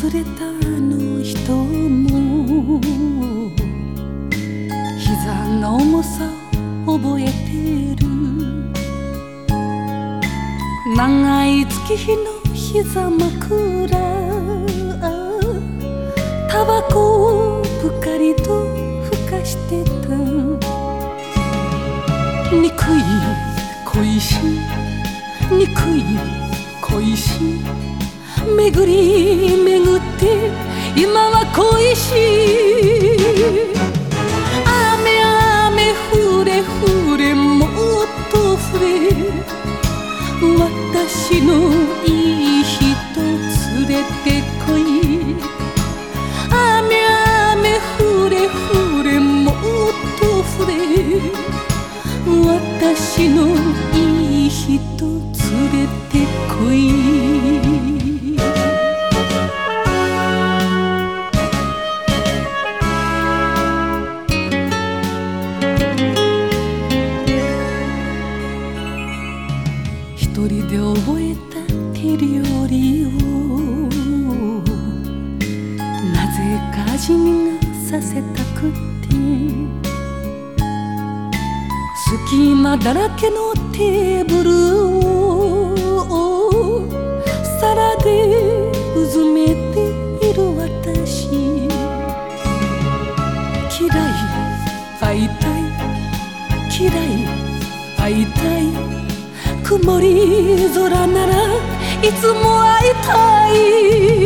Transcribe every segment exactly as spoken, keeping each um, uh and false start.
忘れたあの人も膝の重さを覚えてる。長い月日の膝枕、タバコをぷかりとふかしてた。憎い恋し憎い恋し巡り巡って今は恋しい。雨雨降れ降れもっと降れ、私のいい人連れてこい。雨雨降れ降れもっと降れ、私のいい人連れてこい。一人で覚えた手料理をなぜか味見がさせたくて、隙間だらけのテーブルを皿でうずめている私。嫌い会いたい嫌い会いたい、曇り空ならいつも会いたい。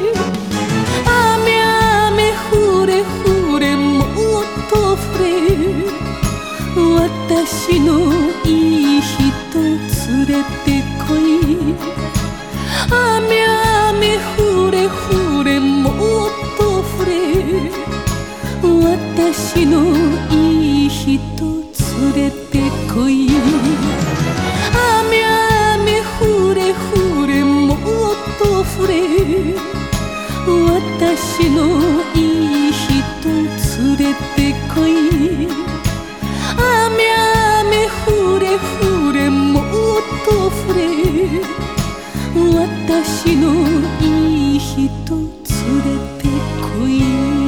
雨雨降れ降れもっと降れ、私のいい人連れてこい。雨雨降れ降れもっと降れ、私のいい人連れてこい。雨雨降れ降れもっと降れ、私のいい人連れてこい。雨雨降れ降れもっと降れ、私のいい人連れてこい。